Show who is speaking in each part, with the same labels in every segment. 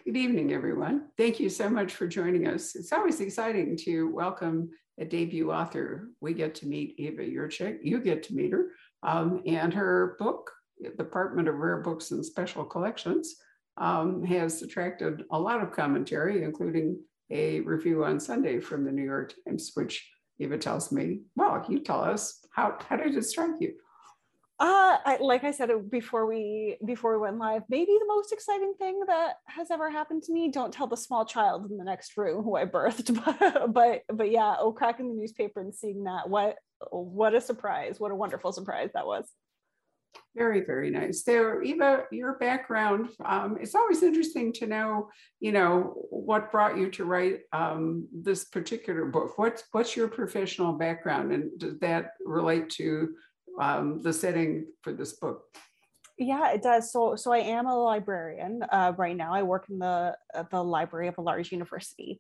Speaker 1: Good evening, everyone. Thank you so much for joining us. It's always exciting to welcome a debut author. We get to meet Eva Yurchik. You get to meet her. And her book, Department of Rare Books and Special Collections, has attracted a lot of commentary, including a review on Sunday from the New York Times, which Eva tells me, well, you tell us, how did it strike you?
Speaker 2: Like I said before we went live, maybe the most exciting thing that has ever happened to me. Don't tell the small child in the next room who I birthed, but yeah, cracking the newspaper and seeing that, what a surprise! What a wonderful surprise that was.
Speaker 1: Very, very nice. So, Eva, your background, it's always interesting to know, what brought you to write this particular book. What's your professional background, and does that relate to the setting for this book?
Speaker 2: Yeah, it does. So I am a librarian right now. I work in the library of a large university.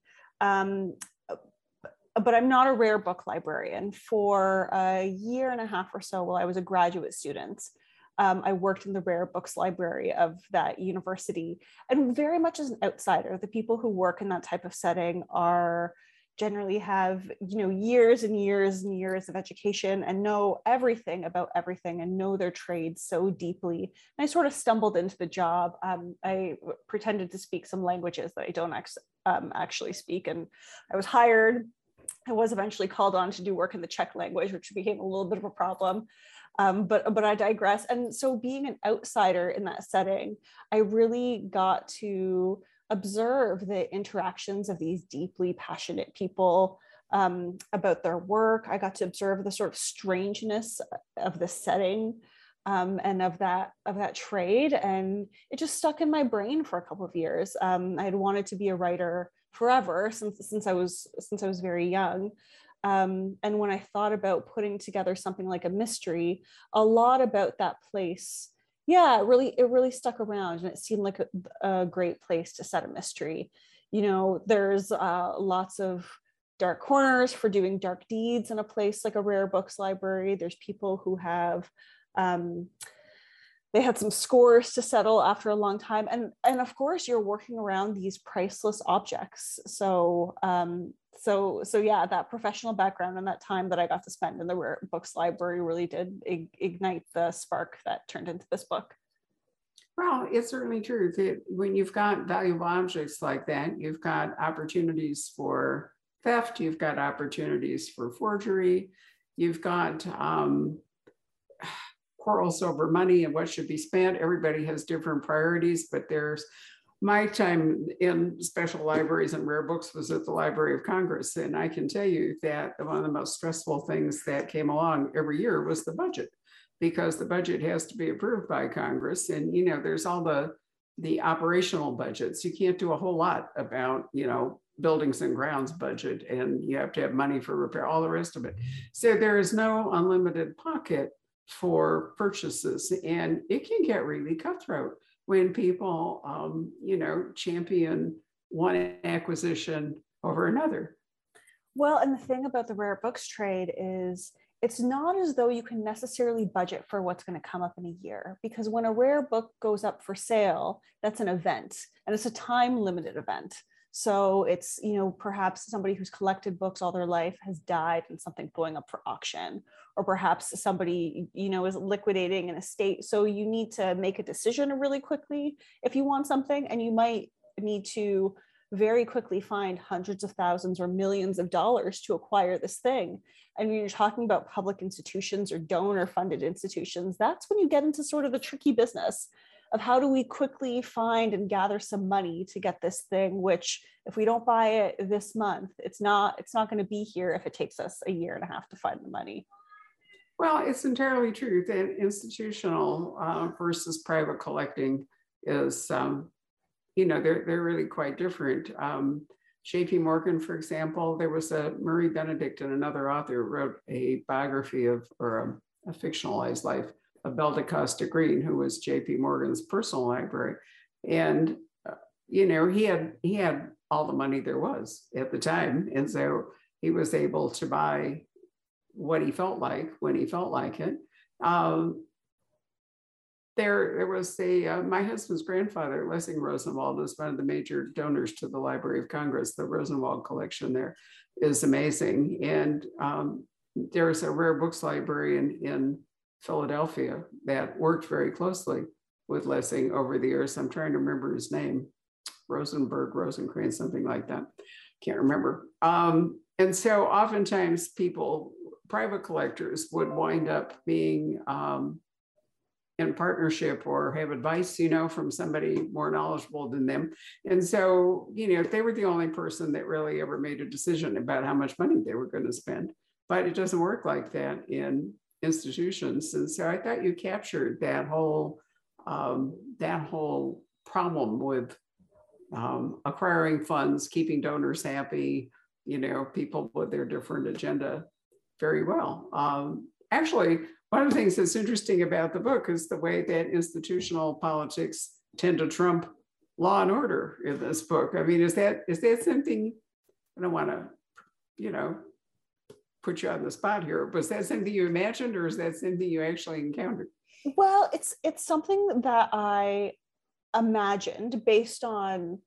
Speaker 2: But I'm not a rare book librarian. For a year and a half or so, while I was a graduate student, I worked in the rare books library of that university, and very much as an outsider. The people who work in that type of setting generally have years and years and years of education and know everything about everything and know their trade so deeply. And I sort of stumbled into the job. I pretended to speak some languages that I don't actually speak, and I was hired. I was eventually called on to do work in the Czech language, which became a little bit of a problem. But I digress. And so being an outsider in that setting, I really got to observe the interactions of these deeply passionate people about their work. I got to observe the sort of strangeness of the setting and of that trade. And it just stuck in my brain for a couple of years. I had wanted to be a writer forever since I was very young. And when I thought about putting together something like a mystery, a lot about that place, yeah, it really stuck around, and it seemed like a great place to set a mystery. There's lots of dark corners for doing dark deeds in a place like a rare books library. There's people who have they had some scores to settle after a long time, and of course you're working around these priceless objects. So yeah, that professional background and that time that I got to spend in the rare books library really did ignite the spark that turned into this book.
Speaker 1: Well, it's certainly true that when you've got valuable objects like that, you've got opportunities for theft, you've got opportunities for forgery, you've got quarrels over money and what should be spent. Everybody has different priorities, but my time in special libraries and rare books was at the Library of Congress. And I can tell you that one of the most stressful things that came along every year was the budget, because the budget has to be approved by Congress. And, there's all the operational budgets. You can't do a whole lot about, buildings and grounds budget, and you have to have money for repair, all the rest of it. So there is no unlimited pocket for purchases, and it can get really cutthroat when people, champion one acquisition over another.
Speaker 2: Well, and the thing about the rare books trade is it's not as though you can necessarily budget for what's going to come up in a year, because when a rare book goes up for sale, that's an event, and it's a time limited event. So it's, perhaps somebody who's collected books all their life has died and something's going up for auction, or perhaps somebody, is liquidating an estate. So you need to make a decision really quickly if you want something, and you might need to very quickly find hundreds of thousands or millions of dollars to acquire this thing. And when you're talking about public institutions or donor funded institutions, that's when you get into sort of the tricky business of how do we quickly find and gather some money to get this thing, which if we don't buy it this month, it's not going to be here if it takes us a year and a half to find the money.
Speaker 1: Well, it's entirely true that institutional versus private collecting is, they're really quite different. JP Morgan, for example, there was Murray Benedict and another author wrote a biography or a fictionalized life of Belle de Costa Green, who was JP Morgan's personal library. And, he had all the money there was at the time. And so he was able to buy what he felt like when he felt like it. there was my husband's grandfather, Lessing Rosenwald, was one of the major donors to the Library of Congress. The Rosenwald collection there is amazing. And there's a rare books librarian in Philadelphia that worked very closely with Lessing over the years. I'm trying to remember his name, Rosenberg, Rosencrantz, something like that. Can't remember. And so oftentimes private collectors would wind up being in partnership or have advice, from somebody more knowledgeable than them. And so, they were the only person that really ever made a decision about how much money they were going to spend. But it doesn't work like that in institutions. And so I thought you captured that whole problem with acquiring funds, keeping donors happy, people with their different agenda very well. Actually, one of the things that's interesting about the book is the way that institutional politics tend to trump law and order in this book. I mean, is that something, I don't want to, put you on the spot here, but is that something you imagined, or is that something you actually encountered?
Speaker 2: Well, it's something that I imagined based on,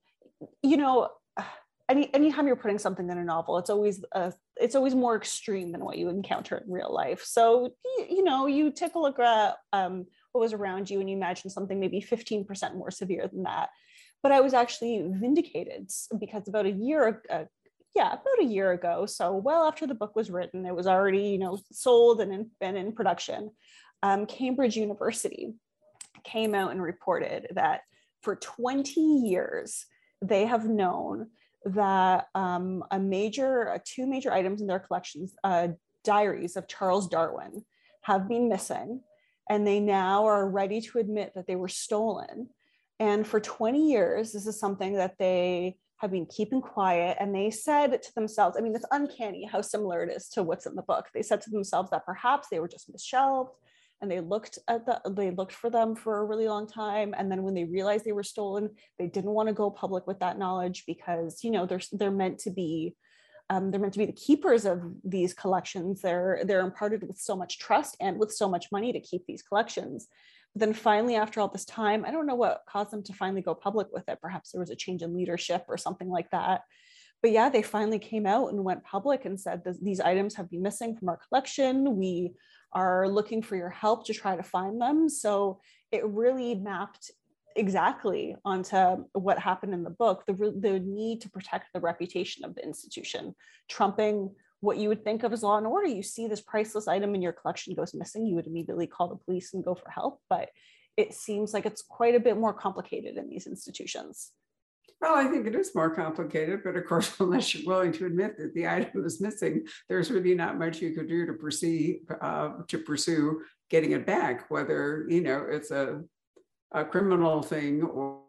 Speaker 2: anytime you're putting something in a novel, it's always more extreme than what you encounter in real life. So, you take a look at what was around you and you imagine something maybe 15% more severe than that. But I was actually vindicated because about a year ago, so well after the book was written, it was already, sold and in production. Cambridge University came out and reported that for 20 years, they have known that two major items in their collections, diaries of Charles Darwin, have been missing, and they now are ready to admit that they were stolen. And for 20 years, this is something that they have been keeping quiet. And they said to themselves, I mean, it's uncanny how similar it is to what's in the book. They said to themselves that perhaps they were just misshelved, and they looked for them for a really long time. And then when they realized they were stolen, they didn't want to go public with that knowledge because, they're meant to be the keepers of these collections. They're imparted with so much trust and with so much money to keep these collections. But then finally, after all this time, I don't know what caused them to finally go public with it. Perhaps there was a change in leadership or something like that. But yeah, they finally came out and went public and said, these items have been missing from our collection. We are looking for your help to try to find them. So it really mapped exactly onto what happened in the book, the need to protect the reputation of the institution, trumping what you would think of as law and order. You see this priceless item in your collection goes missing, you would immediately call the police and go for help. But it seems like it's quite a bit more complicated in these institutions.
Speaker 1: Well, I think it is more complicated, but of course, unless you're willing to admit that the item is missing, there's really not much you could do to pursue getting it back, whether it's a criminal thing or.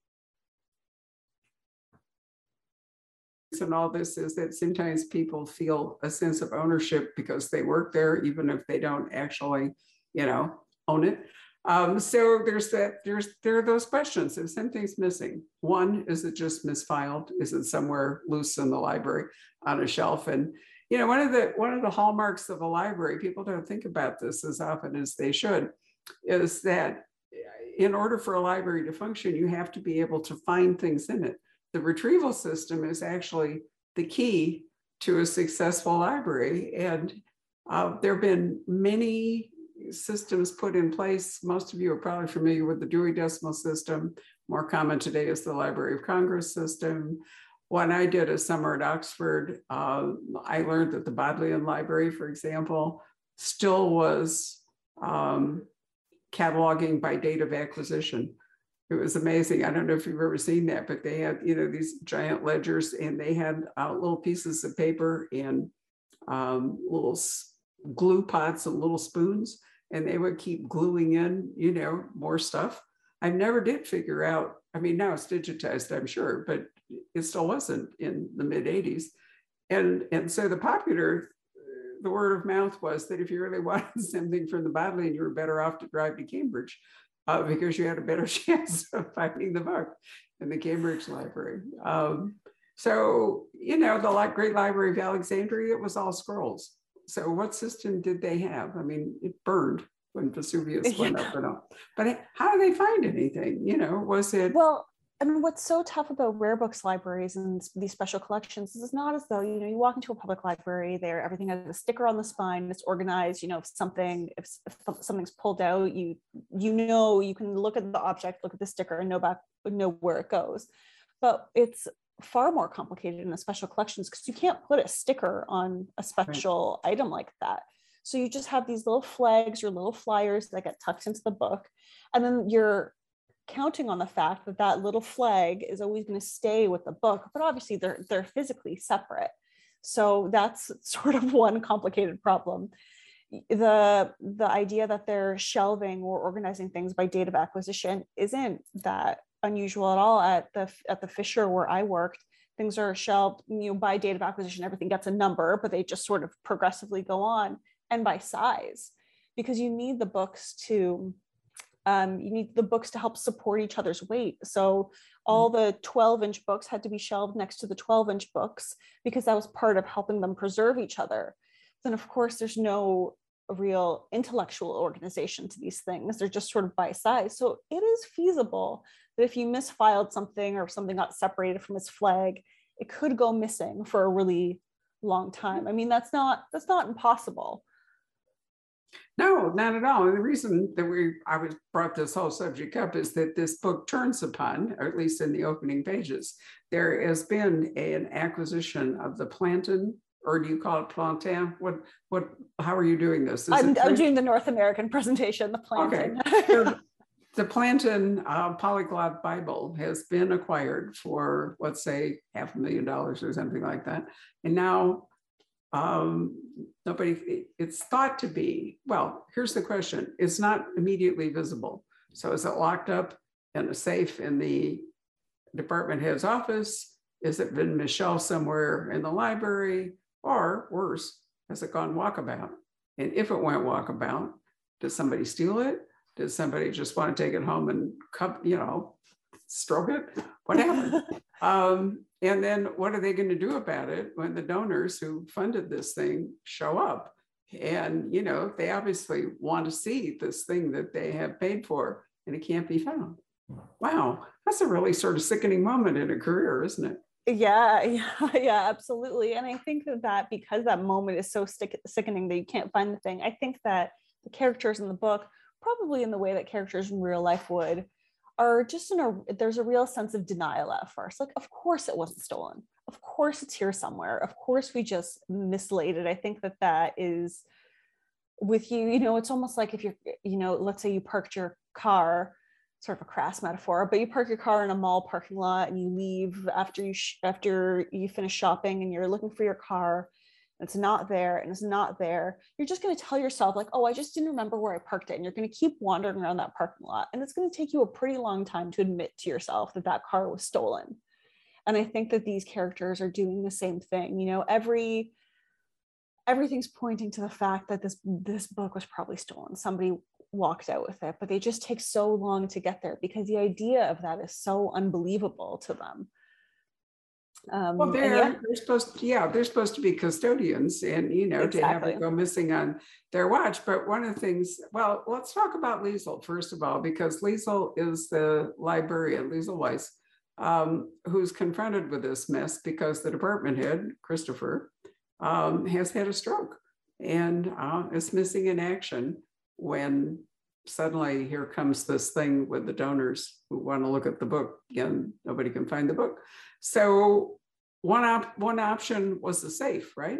Speaker 1: And all this is that sometimes people feel a sense of ownership because they work there, even if they don't actually, own it. So there are those questions. If something's missing, one, is it just misfiled? Is it somewhere loose in the library on a shelf? And one of the hallmarks of a library, people don't think about this as often as they should, is that in order for a library to function, you have to be able to find things in it. The retrieval system is actually the key to a successful library. And there have been many systems put in place. Most of you are probably familiar with the Dewey Decimal System. More common today is the Library of Congress system. When I did a summer at Oxford, I learned that the Bodleian Library, for example, still was cataloging by date of acquisition. It was amazing. I don't know if you've ever seen that, but they had, these giant ledgers, and they had little pieces of paper and little glue pots and little spoons, and they would keep gluing in, more stuff. I never did figure out, I mean, now it's digitized, I'm sure, but it still wasn't in the mid 80s. And so the word of mouth was that if you really wanted something from the Bodleian, you were better off to drive to Cambridge because you had a better chance of finding the book in the Cambridge Library. So, the Great Library of Alexandria, it was all scrolls. So what system did they have? I mean, it burned when Vesuvius went up and up. But how do they find anything? Was it?
Speaker 2: Well, and what's so tough about rare books libraries and these special collections is it's not as though, you walk into a public library there, everything has a sticker on the spine, it's organized, if something's pulled out, you can look at the object, look at the sticker and know where it goes. But it's far more complicated in the special collections because you can't put a sticker on a special item like that. So you just have these little flags or little flyers that get tucked into the book. And then you're counting on the fact that that little flag is always going to stay with the book, but obviously they're physically separate. So that's sort of one complicated problem. The idea that they're shelving or organizing things by date of acquisition isn't that unusual at all. At the Fisher where I worked, things are shelved, by date of acquisition, everything gets a number, but they just sort of progressively go on, and by size, because you need the books to help support each other's weight. So all the 12-inch books had to be shelved next to the 12-inch books because that was part of helping them preserve each other. Then of course there's no real intellectual organization to these things. They're just sort of by size. So it is feasible that if you misfiled something or something got separated from its flag, it could go missing for a really long time. I mean, that's not impossible.
Speaker 1: No, not at all. And the reason that I brought this whole subject up is that this book turns upon, or at least in the opening pages, there has been an acquisition of the Plantin, or do you call it Plantin? How are you doing this?
Speaker 2: I'm doing the North American presentation, the Plantin.
Speaker 1: Okay. So the Plantin Polyglot Bible has been acquired for, let's say, $500,000 or something like that. And now it's thought to be, well, here's the question. It's not immediately visible. So is it locked up in a safe in the department head's office? Has it been misshelved somewhere in the library? Or worse, has it gone walkabout? And if it went walkabout, does somebody steal it? Does somebody just want to take it home and stroke it? What happened? And then what are they going to do about it when the donors who funded this thing show up? And, they obviously want to see this thing that they have paid for, and it can't be found. Wow, that's a really sort of sickening moment in a career, isn't it?
Speaker 2: Yeah, absolutely. And I think that because that moment is so sickening that you can't find the thing, I think that the characters in the book, probably in the way that characters in real life would, are just there's a real sense of denial at first. Like, of course it wasn't stolen. Of course it's here somewhere. Of course we just mislaid it. I think that is with you, it's almost like if you're, let's say you parked your car, sort of a crass metaphor, but you park your car in a mall parking lot and you leave after you finish shopping and you're looking for your car. It's not there and it's not there. You're just going to tell yourself like, oh, I just didn't remember where I parked it. And you're going to keep wandering around that parking lot. And it's going to take you a pretty long time to admit to yourself that car was stolen. And I think that these characters are doing the same thing. Everything's pointing to the fact that this book was probably stolen. Somebody walked out with it, but they just take so long to get there because the idea of that is so unbelievable to them.
Speaker 1: Well, they're supposed to be custodians and, exactly. To have it go missing on their watch. But one of the things, well, let's talk about Liesl, first of all, because Liesl is the librarian, Liesl Weiss, who's confronted with this mess because the department head, Christopher, has had a stroke and is missing in action when suddenly here comes this thing with the donors who want to look at the book and nobody can find the book. So one option was the safe, right?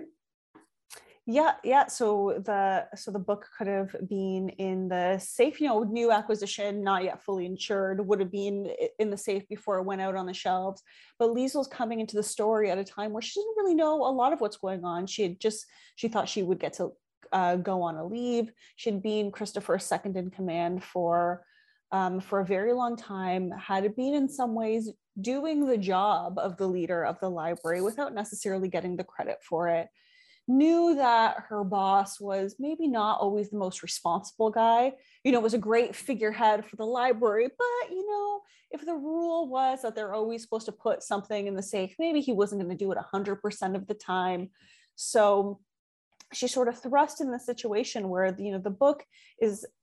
Speaker 2: Yeah. So the book could have been in the safe, new acquisition, not yet fully insured, would have been in the safe before it went out on the shelves. But Liesl's coming into the story at a time where she didn't really know a lot of what's going on. She thought she would get to go on a leave. She'd been Christopher's second in command for a very long time, had been in some ways doing the job of the leader of the library without necessarily getting the credit for it. Knew that her boss was maybe not always the most responsible guy, was a great figurehead for the library, but if the rule was that they're always supposed to put something in the safe, maybe he wasn't going to do it 100% of the time. So she sort of thrust in the situation where the book is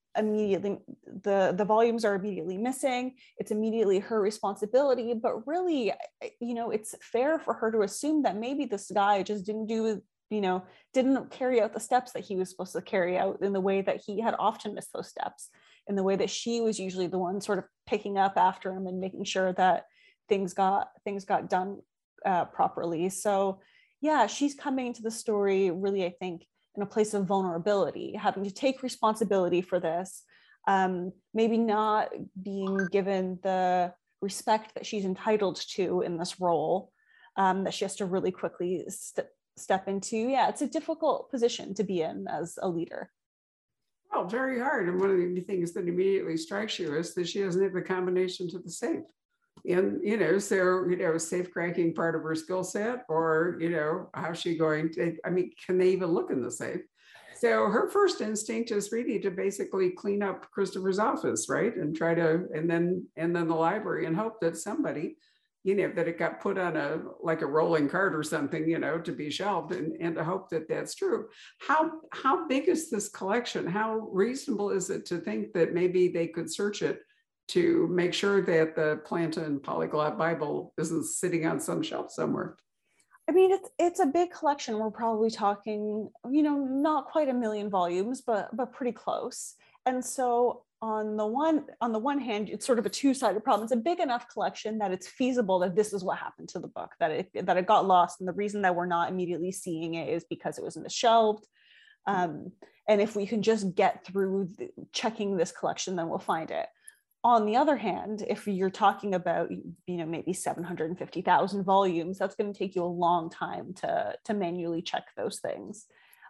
Speaker 2: immediately, the volumes are immediately missing. It's immediately her responsibility, but really, it's fair for her to assume that maybe this guy just didn't carry out the steps that he was supposed to carry out in the way that he had often missed those steps, in the way that she was usually the one sort of picking up after him and making sure that things got done properly. So yeah, she's coming into the story really, I think, in a place of vulnerability, having to take responsibility for this, maybe not being given the respect that she's entitled to in this role, that she has to really quickly step into. Yeah, it's a difficult position to be in as a leader.
Speaker 1: Well, very hard. And one of the things that immediately strikes you is that she doesn't have the combination to the safe. And, safe cracking part of her skill set, or, how's she going to, can they even look in the safe? So her first instinct is really to basically clean up Christopher's office, right? And try to, and then the library, and hope that somebody, that it got put on a rolling cart or something, to be shelved, and to hope that that's true. How big is this collection? How reasonable is it to think that maybe they could search it to make sure that the Plantin Polyglot Bible isn't sitting on some shelf somewhere?
Speaker 2: I mean, it's a big collection. We're probably talking, not quite 1 million volumes, but pretty close. And so on the one hand, it's sort of a two-sided problem. It's a big enough collection that it's feasible that this is what happened to the book, that it got lost. And the reason that we're not immediately seeing it is because it was mishelved. And if we can just get through checking this collection, then we'll find it. On the other hand, if you're talking about, maybe 750,000 volumes, that's going to take you a long time to manually check those things.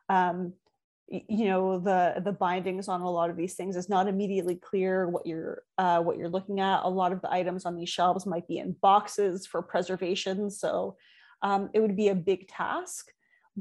Speaker 2: The bindings on a lot of these things is not immediately clear what you're looking at. A lot of the items on these shelves might be in boxes for preservation, so it would be a big task,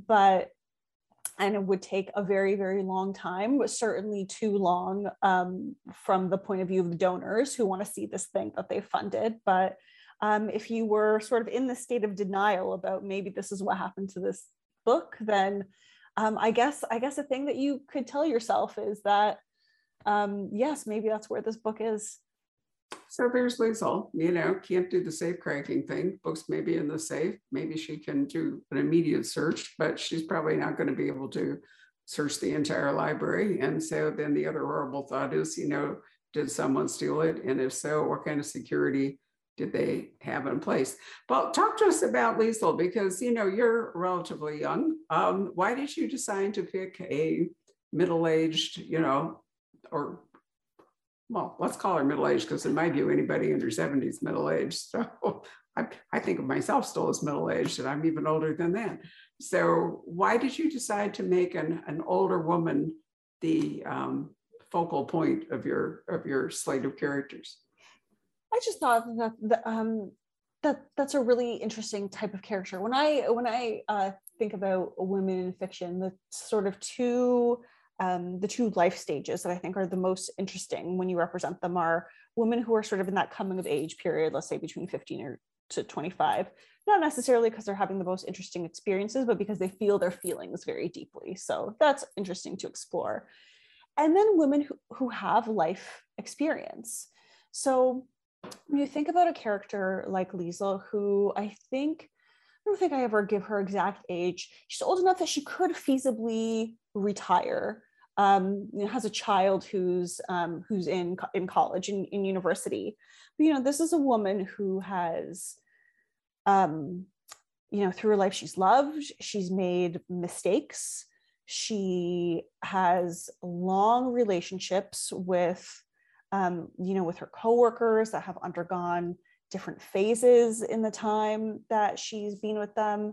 Speaker 2: and it would take a very, very long time, but certainly too long from the point of view of the donors who want to see this thing that they funded. But if you were sort of in the state of denial about maybe this is what happened to this book, then I guess a thing that you could tell yourself is that, yes, maybe that's where this book is.
Speaker 1: So there's Liesl, can't do the safe cracking thing. Books may be in the safe. Maybe she can do an immediate search, but she's probably not going to be able to search the entire library. And so then the other horrible thought is, did someone steal it? And if so, what kind of security did they have in place? Well, talk to us about Liesl, because, you're relatively young. Why did you decide to pick a middle-aged, or, well, let's call her middle-aged, because in my view, anybody under 70 is middle-aged. So I think of myself still as middle-aged, and I'm even older than that. So why did you decide to make an older woman the focal point of your slate of characters?
Speaker 2: I just thought that's a really interesting type of character. When I think about women in fiction, the sort of the two life stages that I think are the most interesting when you represent them are women who are sort of in that coming of age period, let's say between 15 to 25, not necessarily because they're having the most interesting experiences, but because they feel their feelings very deeply. So that's interesting to explore. And then women who have life experience. So when you think about a character like Liesl, who I don't think I ever give her exact age. She's old enough that she could feasibly retire. Has a child who's in college, in university. But, this is a woman who has, through her life, she's loved, she's made mistakes. She has long relationships with her coworkers that have undergone different phases in the time that she's been with them.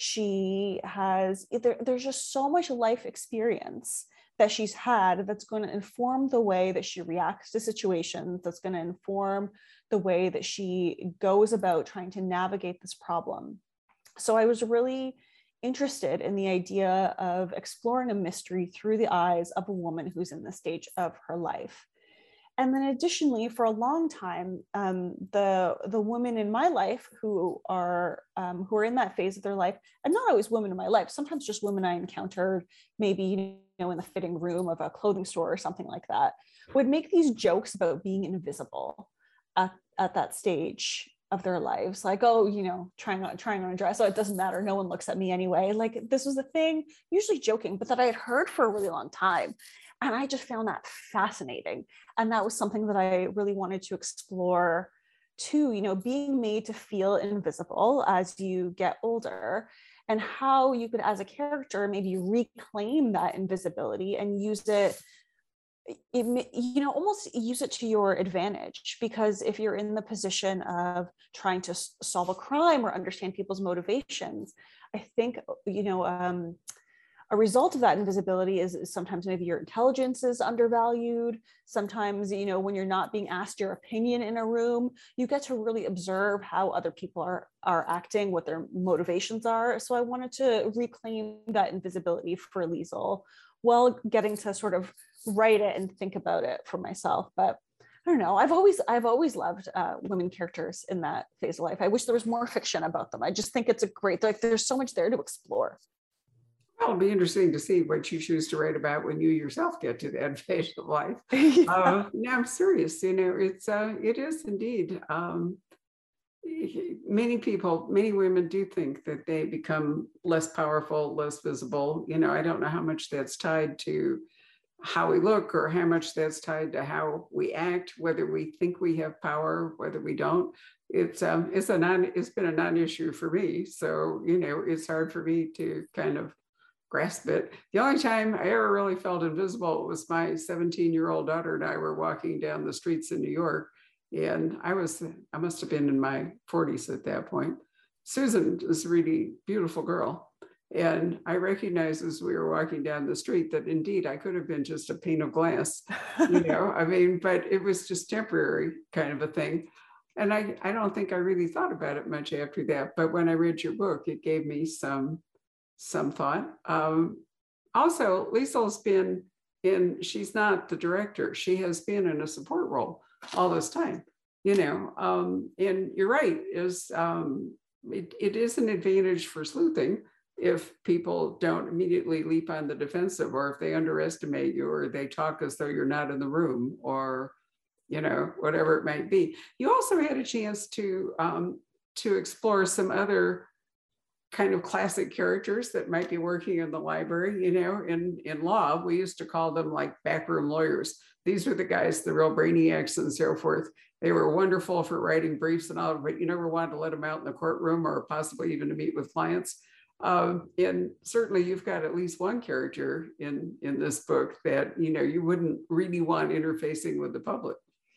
Speaker 2: There's just so much life experience that she's had that's going to inform the way that she reacts to situations, that's going to inform the way that she goes about trying to navigate this problem. So I was really interested in the idea of exploring a mystery through the eyes of a woman who's in this stage of her life. And then additionally, for a long time, the women in my life who are in that phase of their life, and not always women in my life, sometimes just women I encountered maybe know, in the fitting room of a clothing store or something like that, would make these jokes about being invisible at that stage of their lives, like, oh, you know, trying on a dress, oh, it doesn't matter, no one looks at me anyway. Like, this was a thing, usually joking, but that I had heard for a really long time, and I just found that fascinating. And that was something that I really wanted to explore too, you know, being made to feel invisible as you get older, and how you could, as a character, maybe reclaim that invisibility and use it, you know, almost use it to your advantage. Because if you're in the position of trying to solve a crime or understand people's motivations, I think, you know, a result of that invisibility is sometimes maybe your intelligence is undervalued. Sometimes, you know, when you're not being asked your opinion in a room, you get to really observe how other people are acting, what their motivations are. So I wanted to reclaim that invisibility for Liesl, while getting to sort of write it and think about it for myself. But I don't know, I've always loved women characters in that phase of life. I wish there was more fiction about them. I just think it's a great, like, there's so much there to explore.
Speaker 1: Well, it'll be interesting to see what you choose to write about when you yourself get to that phase of life.
Speaker 2: Yeah.
Speaker 1: No, I'm serious. You know, it is indeed. Many people, many women do think that they become less powerful, less visible. You know, I don't know how much that's tied to how we look, or how much that's tied to how we act, whether we think we have power, whether we don't. It's been a non-issue for me. So, you know, it's hard for me to kind of grasp it. The only time I ever really felt invisible was my 17-year-old daughter and I were walking down the streets in New York. And I must have been in my 40s at that point. Susan is a really beautiful girl. And I recognized as we were walking down the street that indeed I could have been just a pane of glass, you know, I mean, but it was just temporary kind of a thing. And I don't think I really thought about it much after that. But when I read your book, it gave me some thought. Also, Liesl's been she's not the director. She has been in a support role all this time, you know, and you're right, it is an advantage for sleuthing if people don't immediately leap on the defensive, or if they underestimate you, or they talk as though you're not in the room, or, you know, whatever it might be. You also had a chance to explore some other kind of classic characters that might be working in the library. You know, in law, we used to call them like backroom lawyers. These were the guys, the real brainiacs and so forth. They were wonderful for writing briefs and all, but you never wanted to let them out in the courtroom, or possibly even to meet with clients. And certainly you've got at least one character in this book that, you know, you wouldn't really want interfacing with the public.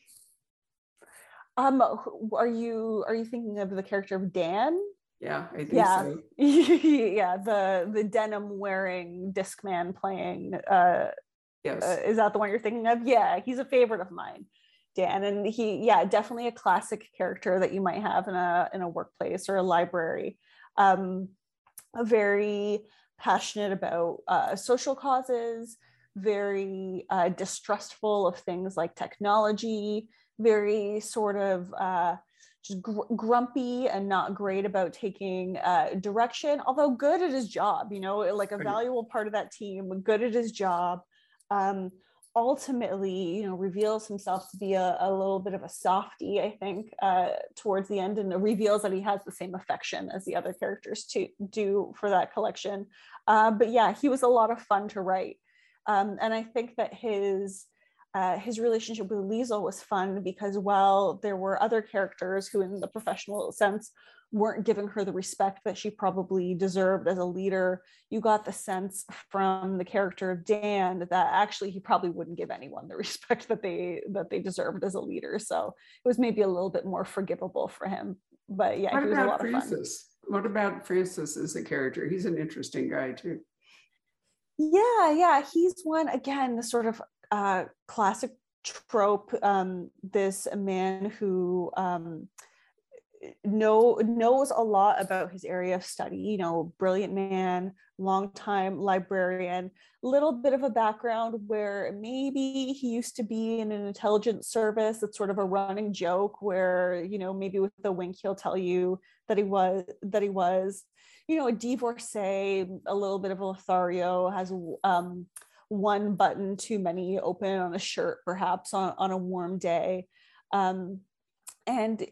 Speaker 2: Are you thinking of the character of Dan?
Speaker 1: Yeah, I think so.
Speaker 2: Yeah, the denim wearing Discman playing.
Speaker 1: Yes.
Speaker 2: Is that the one you're thinking of? Yeah, he's a favorite of mine, Dan, and definitely a classic character that you might have in a workplace or a library. Very passionate about social causes, very distrustful of things like technology, very sort of just grumpy and not great about taking direction, although good at his job, you know, like a valuable part of that team, good at his job. Ultimately, you know, reveals himself to be a little bit of a softie, I think, towards the end, and reveals that he has the same affection as the other characters do for that collection. But yeah, he was a lot of fun to write. And I think that his relationship with Liesl was fun, because while there were other characters who in the professional sense weren't giving her the respect that she probably deserved as a leader, you got the sense from the character of Dan that actually he probably wouldn't give anyone the respect that they deserved as a leader. So it was maybe a little bit more forgivable for him. But yeah, he was a lot of fun.
Speaker 1: What about Francis as a character? He's an interesting guy too.
Speaker 2: Yeah, he's one, again, the sort of classic trope, this man who knows a lot about his area of study, you know, brilliant man, longtime librarian, little bit of a background where maybe he used to be in an intelligence service. It's sort of a running joke where, you know, maybe with a wink he'll tell you that he was, you know, a divorcee, a little bit of a Lothario, has one button too many open on a shirt, perhaps on a warm day. And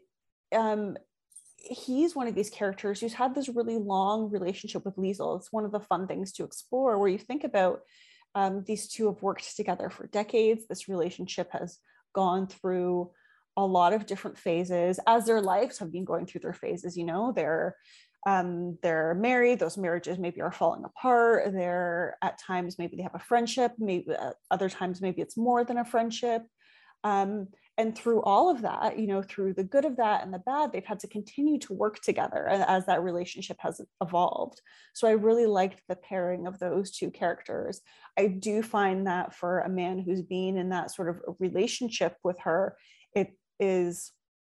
Speaker 2: he's one of these characters who's had this really long relationship with Liesel. It's one of the fun things to explore, where you think about these two have worked together for decades. This relationship has gone through a lot of different phases as their lives have been going through their phases. You know, they're married, those marriages maybe are falling apart. They're at times, maybe they have a friendship, maybe other times, maybe it's more than a friendship. And through all of that, you know, through the good of that and the bad, they've had to continue to work together as that relationship has evolved. So I really liked the pairing of those two characters. I do find that for a man who's been in that sort of relationship with her, it is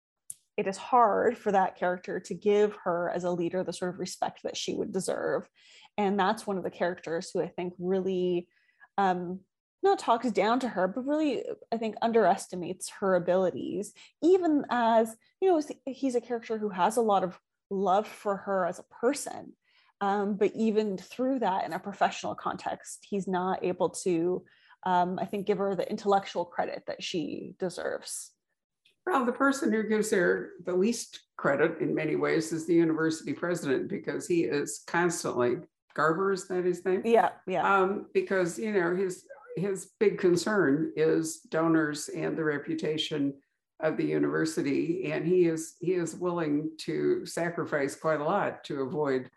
Speaker 2: hard for that character to give her as a leader the sort of respect that she would deserve. And that's one of the characters who I think really not talks down to her, but really, I think, underestimates her abilities, even as, you know, he's a character who has a lot of love for her as a person. But even through that, in a professional context, he's not able to, I think, give her the intellectual credit that she deserves.
Speaker 1: Well, the person who gives her the least credit in many ways is the university president, because he is constantly, Garber, is that his name?
Speaker 2: Yeah.
Speaker 1: Because, you know, his big concern is donors and the reputation of the university, and he is willing to sacrifice quite a lot to avoid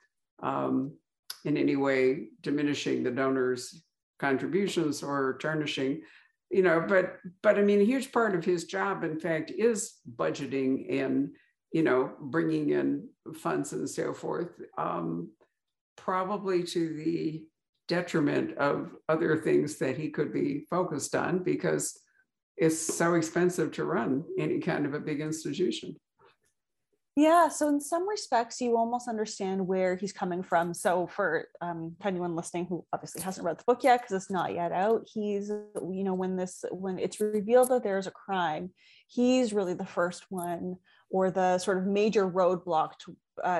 Speaker 1: in any way diminishing the donors' contributions or tarnishing, you know. But I mean, a huge part of his job, in fact, is budgeting and, you know, bringing in funds and so forth, probably to the detriment of other things that he could be focused on, because it's so expensive to run any kind of a big institution.
Speaker 2: Yeah, so in some respects, you almost understand where he's coming from. So for anyone listening who obviously hasn't read the book yet, because it's not yet out, he's, you know, when it's revealed that there's a crime, he's really the first one, or the sort of major roadblock to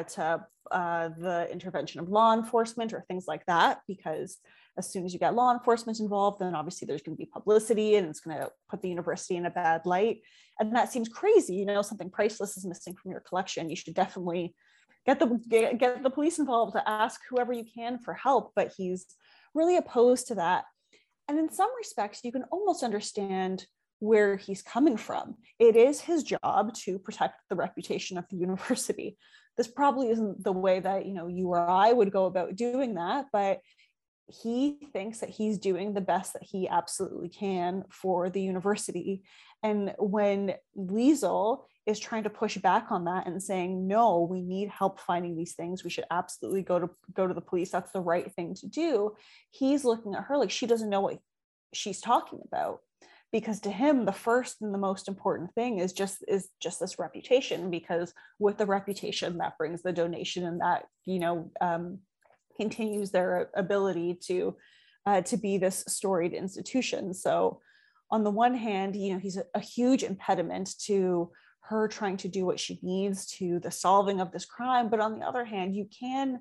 Speaker 2: the intervention of law enforcement or things like that, because as soon as you get law enforcement involved, then obviously there's going to be publicity and it's going to put the university in a bad light. And that seems crazy. You know, something priceless is missing from your collection. You should definitely get the police involved, to ask whoever you can for help. But he's really opposed to that. And in some respects, you can almost understand where he's coming from. It is his job to protect the reputation of the university. This probably isn't the way that, you know, you or I would go about doing that, but he thinks that he's doing the best that he absolutely can for the university. And when Liesel is trying to push back on that and saying, no, we need help finding these things, we should absolutely go to the police, that's the right thing to do, he's looking at her like she doesn't know what she's talking about. Because to him, the first and the most important thing is just this reputation, because with the reputation, that brings the donation, and that, you know, continues their ability to be this storied institution. So on the one hand, you know, he's a huge impediment to her trying to do what she needs to the solving of this crime. But on the other hand, you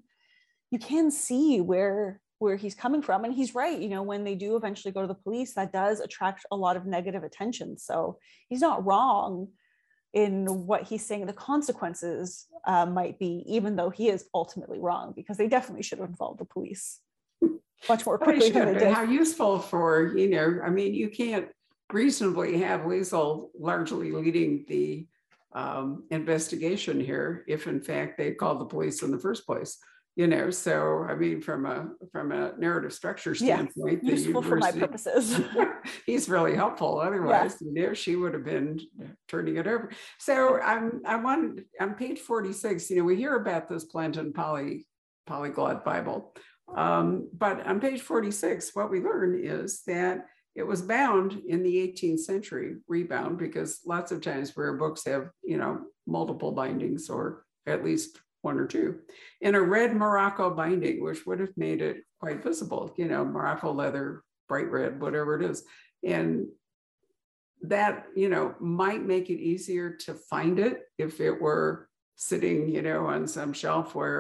Speaker 2: can see where he's coming from. And he's right, you know, when they do eventually go to the police, that does attract a lot of negative attention. So he's not wrong in what he's saying the consequences might be, even though he is ultimately wrong, because they definitely should have involved the police much more quickly than they did.
Speaker 1: How useful for, you know, I mean, you can't reasonably have Liesel largely leading the investigation here if in fact they called the police in the first place. You know, so I mean, from a narrative structure standpoint,
Speaker 2: yeah, useful for my purposes.
Speaker 1: He's really helpful. Otherwise, you know, she would have been turning it over. So on page 46, you know, we hear about this Plantin polyglot Bible, but on page 46, what we learn is that it was bound in the 18th century, rebound, because lots of times rare books have, you know, multiple bindings, or at least one or two, in a red Morocco binding, which would have made it quite visible, you know, Morocco leather, bright red, whatever it is. And that, you know, might make it easier to find it if it were sitting, you know, on some shelf where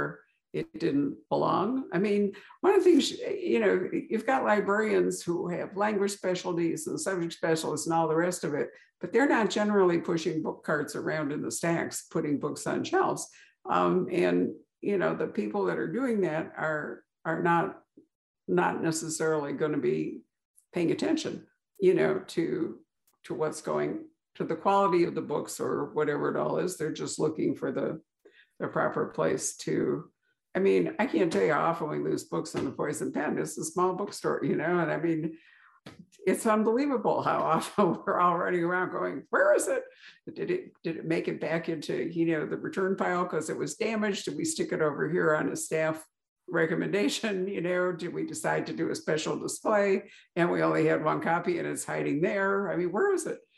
Speaker 1: it didn't belong. I mean, one of the things, you know, you've got librarians who have language specialties and subject specialists and all the rest of it, but they're not generally pushing book carts around in the stacks, putting books on shelves. And, you know, the people that are doing that are not necessarily going to be paying attention, you know, to what's going, to the quality of the books or whatever it all is. They're just looking for the proper place to, I mean, I can't tell you how often we lose books on the Poison Pen. It's a small bookstore, you know, and I mean, it's unbelievable how often we're all running around going, where is it? Did it make it back into, you know, the return pile because it was damaged? Did we stick it over here on a staff recommendation? You know, did we decide to do a special display and we only had one copy and it's hiding there? I mean, where is it?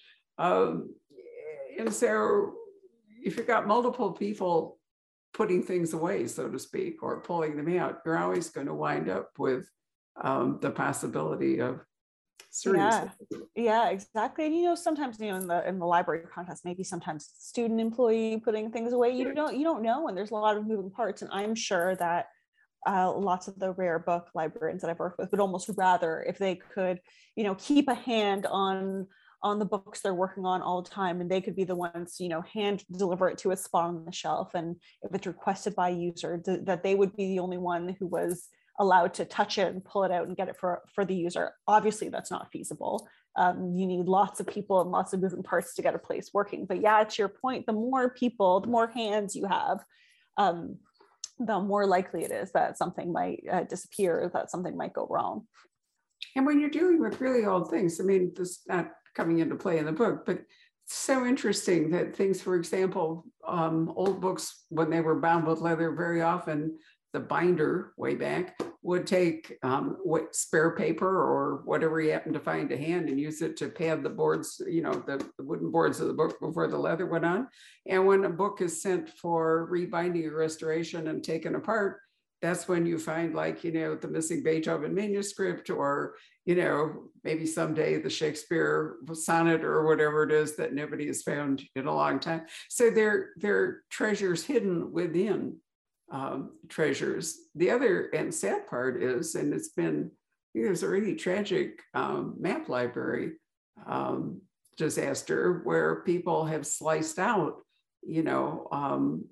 Speaker 1: And so if you've got multiple people putting things away, so to speak, or pulling them out, you're always going to wind up with the possibility of serious.
Speaker 2: Yeah, exactly. And you know, sometimes, you know, in the library context, maybe sometimes student employee putting things away. You don't know, and there's a lot of moving parts. And I'm sure that lots of the rare book librarians that I've worked with would almost rather if they could, you know, keep a hand on the books they're working on all the time, and they could be the ones, you know, hand deliver it to a spot on the shelf, and if it's requested by a user, that they would be the only one who was allowed to touch it and pull it out and get it for the user. Obviously that's not feasible. You need lots of people and lots of moving parts to get a place working. But yeah, to your point, the more people, the more hands you have, the more likely it is that something might disappear, that something might go wrong.
Speaker 1: And when you're dealing with really old things, I mean, this is not coming into play in the book, but it's so interesting that things, for example, old books, when they were bound with leather, very often the binder way back would take spare paper or whatever you happen to find to hand and use it to pad the boards, you know, the wooden boards of the book before the leather went on. And when a book is sent for rebinding or restoration and taken apart, that's when you find, like, you know, the missing Beethoven manuscript, or, you know, maybe someday the Shakespeare sonnet or whatever it is that nobody has found in a long time. So they're treasures hidden within treasures. The other and sad part is, and it's been, there's a really tragic map library disaster where people have sliced out, you know,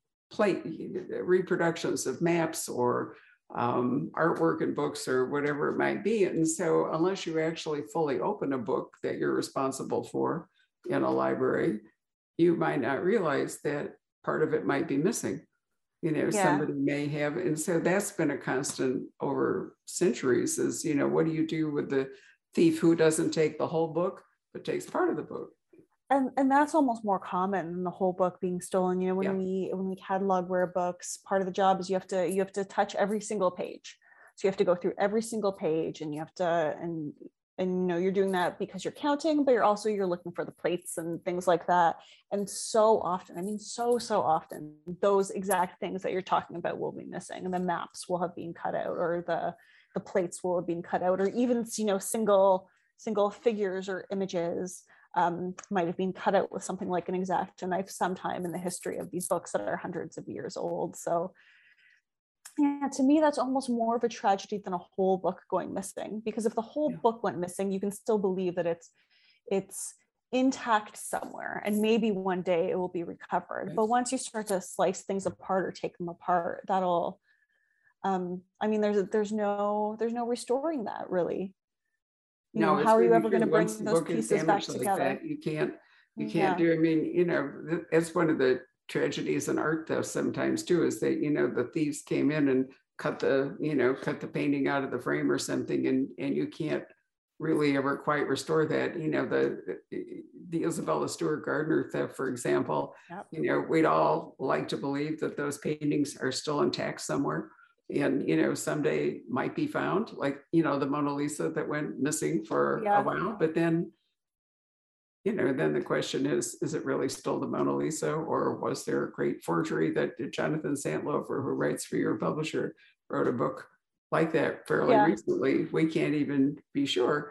Speaker 1: reproductions of maps or artwork in books or whatever it might be. And so unless you actually fully open a book that you're responsible for in a library, you might not realize that part of it might be missing. You know, somebody may have, and so that's been a constant over centuries is, you know, what do you do with the thief who doesn't take the whole book, but takes part of the book?
Speaker 2: And that's almost more common than the whole book being stolen. You know, when we catalog rare books, part of the job is you have to touch every single page. So you have to go through every single page, and you have to, and you know, you're doing that because you're counting, but you're looking for the plates and things like that. And so often, I mean, so often, those exact things that you're talking about will be missing, and the maps will have been cut out, or the plates will have been cut out, or even, you know, single figures or images might have been cut out with something like an X-Acto knife sometime in the history of these books that are hundreds of years old. So yeah, to me, that's almost more of a tragedy than a whole book going missing, because if the whole book went missing, you can still believe that it's intact somewhere, and maybe one day it will be recovered. But once you start to slice things apart or take them apart, that'll, I mean, there's no restoring that, really. You know, how are you ever going to bring those pieces back together?
Speaker 1: You can't do. I mean, you know, that's one of the tragedies in art theft sometimes too, is that, you know, the thieves came in and cut the painting out of the frame or something, and you can't really ever quite restore that. You know, the Isabella Stewart Gardner theft, for example, you know, we'd all like to believe that those paintings are still intact somewhere, and, you know, someday might be found, like, you know, the Mona Lisa that went missing for a while, but then, you know, then the question is it really still the Mona Lisa, or was there a great forgery that Jonathan Santlofer, who writes for your publisher, wrote a book like that fairly recently? We can't even be sure.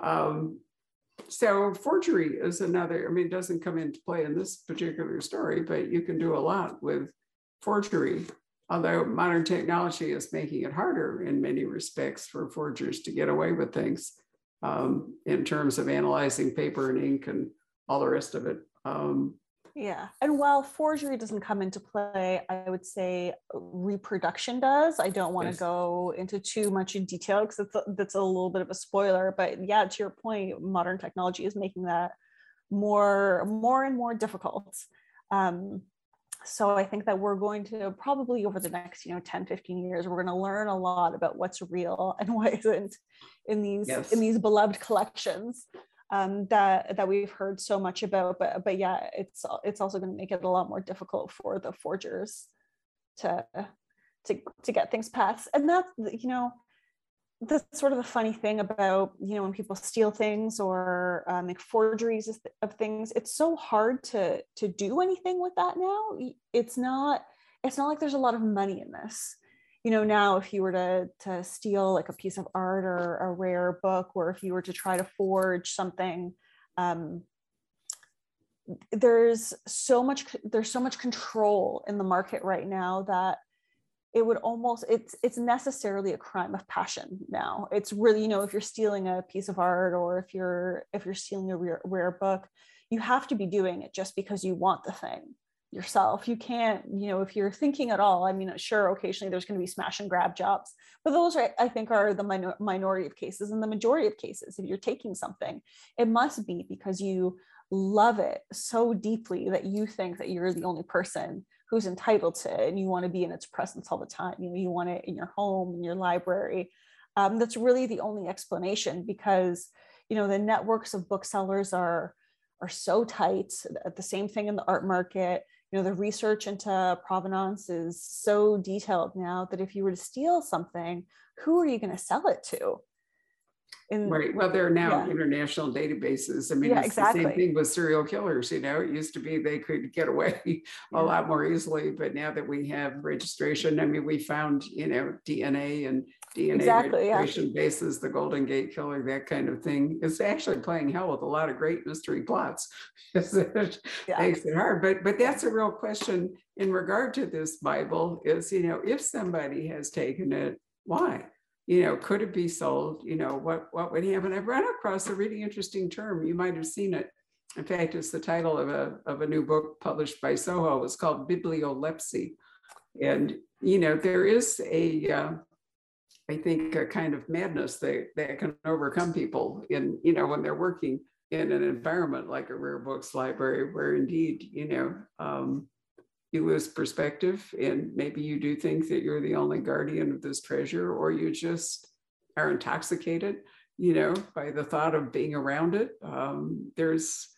Speaker 1: So forgery is another, I mean, it doesn't come into play in this particular story, but you can do a lot with forgery. although modern technology is making it harder in many respects for forgers to get away with things in terms of analyzing paper and ink and all the rest of it.
Speaker 2: Yeah. And while forgery doesn't come into play, I would say reproduction does. I don't want to
Speaker 1: Yes.
Speaker 2: go into too much in detail because that's a little bit of a spoiler. But yeah, to your point, modern technology is making that more and more difficult. So I think that we're going to probably over the next 10, 15 years, we're going to learn a lot about what's real and what isn't in
Speaker 1: Yes.
Speaker 2: these beloved collections that we've heard so much about. But yeah, it's also going to make it a lot more difficult for the forgers to get things past. And that's, that's sort of the funny thing about, when people steal things or make forgeries of things, it's so hard to do anything with that now. It's not like there's a lot of money in this. Now if you were to steal like a piece of art or a rare book, or if you were to try to forge something, there's so much control in the market right now that it would almost, it's necessarily a crime of passion now. It's really, if you're stealing a piece of art or if you're stealing a rare book, you have to be doing it just because you want the thing yourself. You can't, if you're thinking at all, I mean, sure, occasionally there's going to be smash and grab jobs, but those I think are the minority of cases. In the majority of cases, if you're taking something, it must be because you love it so deeply that you think that you're the only person who's entitled to it, and you want to be in its presence all the time. You want it in your home, in your library. That's really the only explanation, because the networks of booksellers are so tight. The same thing in the art market. The research into provenance is so detailed now that if you were to steal something, who are you going to sell it to?
Speaker 1: Right. Well, there are now
Speaker 2: Yeah.
Speaker 1: international databases. I mean,
Speaker 2: Yeah,
Speaker 1: it's
Speaker 2: exactly.
Speaker 1: the same thing with serial killers. It used to be they could get away a lot more easily, but now that we have registration, I mean, we found, DNA and DNA
Speaker 2: Exactly,
Speaker 1: registration bases, the Golden Gate Killer, that kind of thing. It's actually playing hell with a lot of great mystery plots. It makes it hard. But that's a real question in regard to this Bible is, if somebody has taken it, why? Could it be sold? What would happen? I've run across a really interesting term. You might have seen it. In fact, it's the title of a new book published by Soho. It's called Bibliolepsy. And, there is I think a kind of madness that can overcome people in, when they're working in an environment like a rare books library, where indeed, you lose perspective, and maybe you do think that you're the only guardian of this treasure, or you just are intoxicated, by the thought of being around it. There's,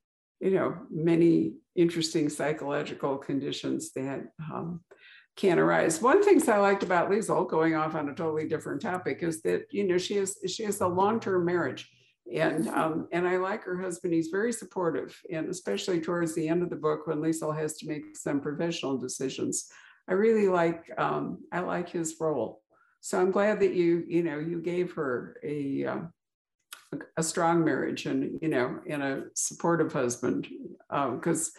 Speaker 1: many interesting psychological conditions that can arise. One of the things I liked about Liesl, going off on a totally different topic, is that, she has a long-term marriage. And I like her husband. He's very supportive, and especially towards the end of the book when Liesl has to make some professional decisions. I really like I like his role. So I'm glad that you gave her a strong marriage and and a supportive husband, because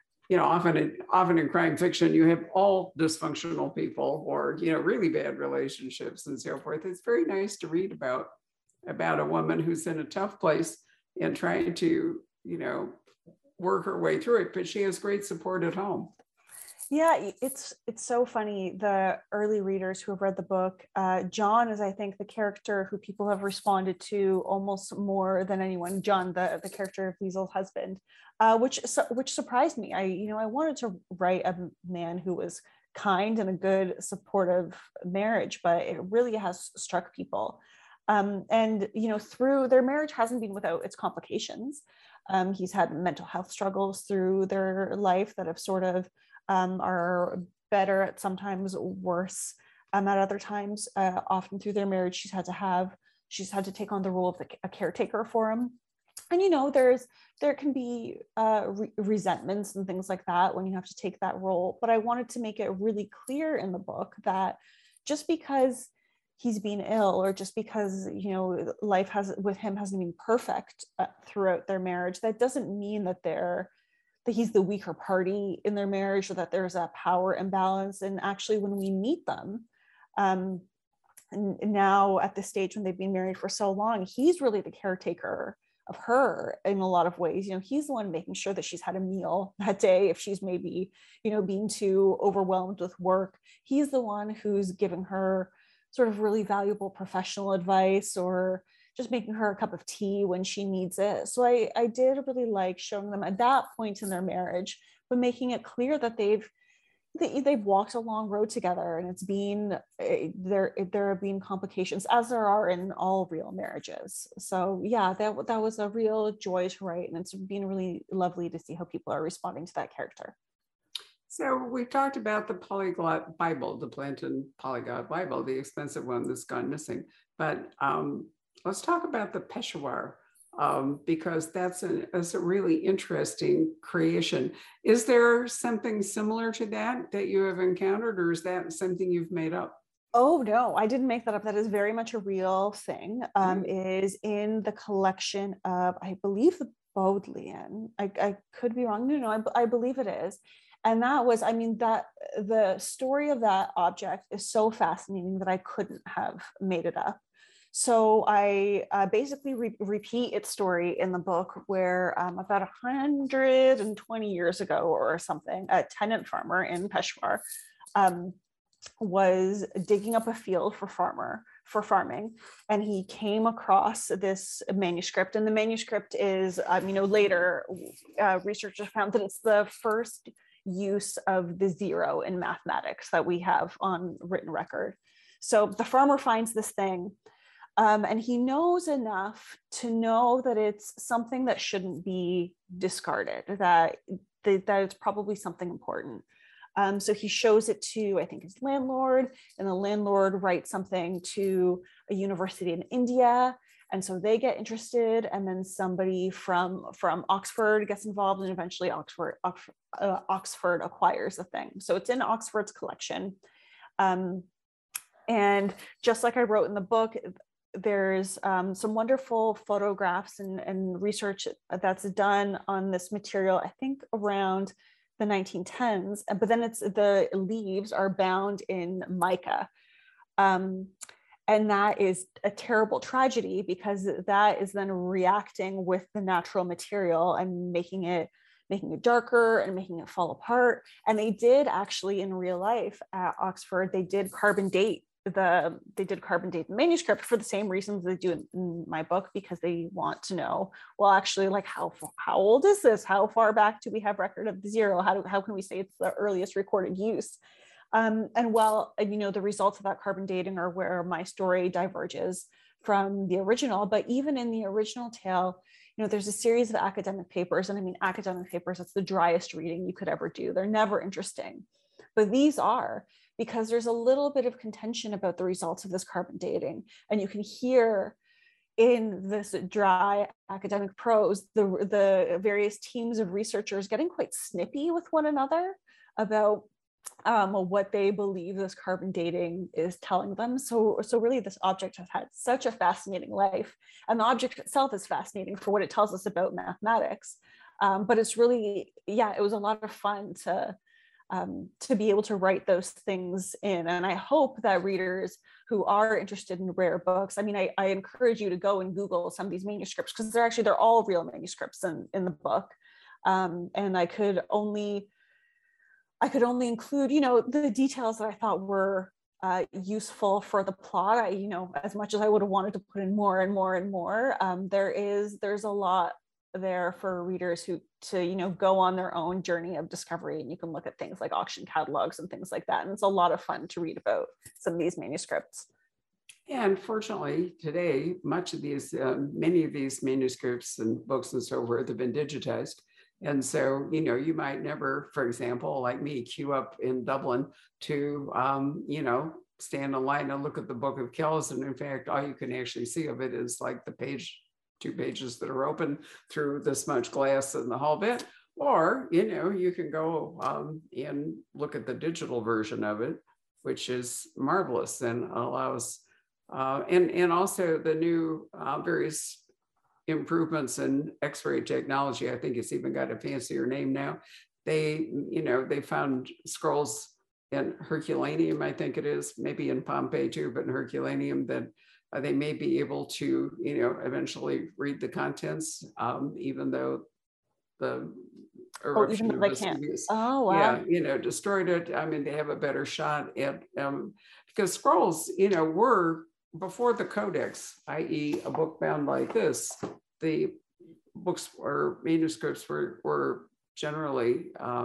Speaker 1: often in crime fiction you have all dysfunctional people or really bad relationships and so forth. It's very nice to read about a woman who's in a tough place and trying to, work her way through it, but she has great support at home.
Speaker 2: Yeah, it's so funny. The early readers who have read the book, John is, I think, the character who people have responded to almost more than anyone. John, the character of Liesl's husband, which surprised me. I wanted to write a man who was kind and a good, supportive marriage, but it really has struck people. And through their marriage hasn't been without its complications. He's had mental health struggles through their life that have sort of are better at sometimes, worse at other times. Often through their marriage, she's had to take on the role of a caretaker for him. And there can be resentments and things like that when you have to take that role. But I wanted to make it really clear in the book that just because he's been ill, or just because life with him hasn't been perfect throughout their marriage, that doesn't mean that they're he's the weaker party in their marriage, or that there's a power imbalance. And actually, when we meet them, and now at the stage when they've been married for so long, he's really the caretaker of her in a lot of ways. You know, he's the one making sure that she's had a meal that day if she's maybe, you know, being too overwhelmed with work. He's the one who's giving her sort of really valuable professional advice, or just making her a cup of tea when she needs it. So I did really like showing them at that point in their marriage, but making it clear that they've walked a long road together, and it's been there have been complications, as there are in all real marriages. So yeah, that was a real joy to write, and it's been really lovely to see how people are responding to that character.
Speaker 1: So we talked about the Polyglot Bible, the Blanton Polyglot Bible, the expensive one that's gone missing. But let's talk about the Peshawar, because that's a really interesting creation. Is there something similar to that you have encountered, or is that something you've made up?
Speaker 2: Oh no, I didn't make that up. That is very much a real thing. Is in the collection of, I believe, the Bodleian. I could be wrong. No, I believe it is. And that was, I mean, that the story of that object is so fascinating that I couldn't have made it up. So I basically repeat its story in the book, where about 120 years ago or something, a tenant farmer in Peshawar was digging up a field for farming, and he came across this manuscript. And the manuscript is, later researchers found that it's the first use of the zero in mathematics that we have on written record. So the farmer finds this thing, and he knows enough to know that it's something that shouldn't be discarded, that it's probably something important. So he shows it to, I think, his landlord, and the landlord writes something to a university in India. And so they get interested, and then somebody from Oxford gets involved, and eventually Oxford acquires the thing. So it's in Oxford's collection. And just like I wrote in the book, there's some wonderful photographs and research that's done on this material, I think around the 1910s, but then the leaves are bound in mica. And that is a terrible tragedy, because that is then reacting with the natural material and making it darker and making it fall apart. And they did actually, in real life at Oxford, they did carbon date the manuscript for the same reasons they do in my book, because they want to know, well, actually, like how old is this? How far back do we have record of the zero? How can we say it's the earliest recorded use? And while, the results of that carbon dating are where my story diverges from the original, but even in the original tale, there's a series of academic papers, and I mean, academic papers, it's the driest reading you could ever do. They're never interesting, but these are, because there's a little bit of contention about the results of this carbon dating, and you can hear in this dry academic prose the various teams of researchers getting quite snippy with one another about what they believe this carbon dating is telling them. So really, this object has had such a fascinating life, and the object itself is fascinating for what it tells us about mathematics. But it's really, it was a lot of fun to be able to write those things in. And I hope that readers who are interested in rare books, I mean, I encourage you to go and Google some of these manuscripts, because they're all real manuscripts in the book. And I could only include, the details that I thought were useful for the plot. As much as I would have wanted to put in more and more and more, there's a lot there for readers to go on their own journey of discovery, and you can look at things like auction catalogs and things like that, and it's a lot of fun to read about some of these manuscripts.
Speaker 1: And fortunately, today, many of these manuscripts and books and so forth have been digitized. And so, you might never, for example, like me, queue up in Dublin to, stand in line and look at the Book of Kells. And in fact, all you can actually see of it is like the 2 pages that are open through the smudge glass in the hall bit. Or, you can go and look at the digital version of it, which is marvelous and allows, and also the new various improvements in X-ray technology. I think it's even got a fancier name now. They found scrolls in Herculaneum, I think it is, maybe in Pompeii too, but in Herculaneum, that they may be able to, eventually read the contents, even though the
Speaker 2: Even
Speaker 1: eruption
Speaker 2: though
Speaker 1: of
Speaker 2: they can't.
Speaker 1: Vesuvius,
Speaker 2: Oh, wow.
Speaker 1: destroyed it. I mean, they have a better shot at, because scrolls, were before the codex, i.e. a book bound like this, the books or manuscripts were generally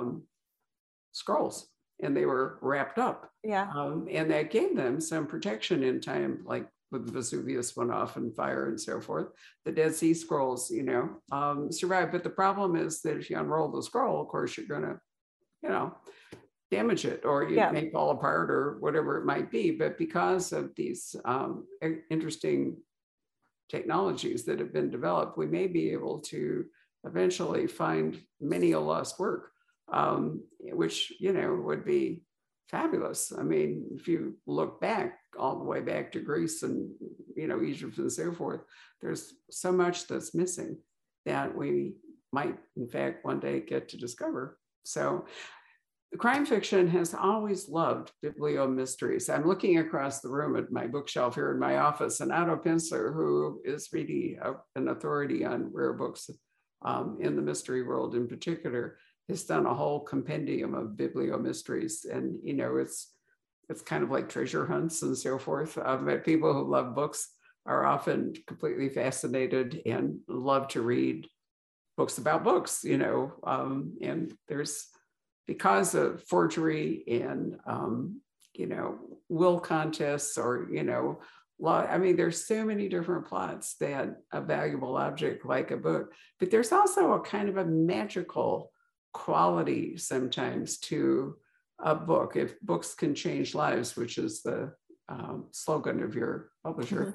Speaker 1: scrolls, and they were wrapped up.
Speaker 2: Yeah.
Speaker 1: And that gave them some protection in time, like when Vesuvius went off in fire and so forth. The Dead Sea Scrolls, survived. But the problem is that if you unroll the scroll, of course, you're going to, damage it, or you may fall apart or whatever it might be. But because of these interesting technologies that have been developed, we may be able to eventually find many a lost work, which, would be fabulous. I mean, if you look back all the way back to Greece and, Egypt and so forth, there's so much that's missing that we might, in fact, one day get to discover. So the crime fiction has always loved bibliomysteries. I'm looking across the room at my bookshelf here in my office, and Otto Pinsler, who is really an authority on rare books in the mystery world in particular, has done a whole compendium of bibliomysteries. And, it's kind of like treasure hunts and so forth. But people who love books are often completely fascinated and love to read books about books, and there's, because of forgery and, will contests or, law. I mean, there's so many different plots that a valuable object like a book, but there's also a kind of a magical quality sometimes to a book. If books can change lives, which is the slogan of your publisher,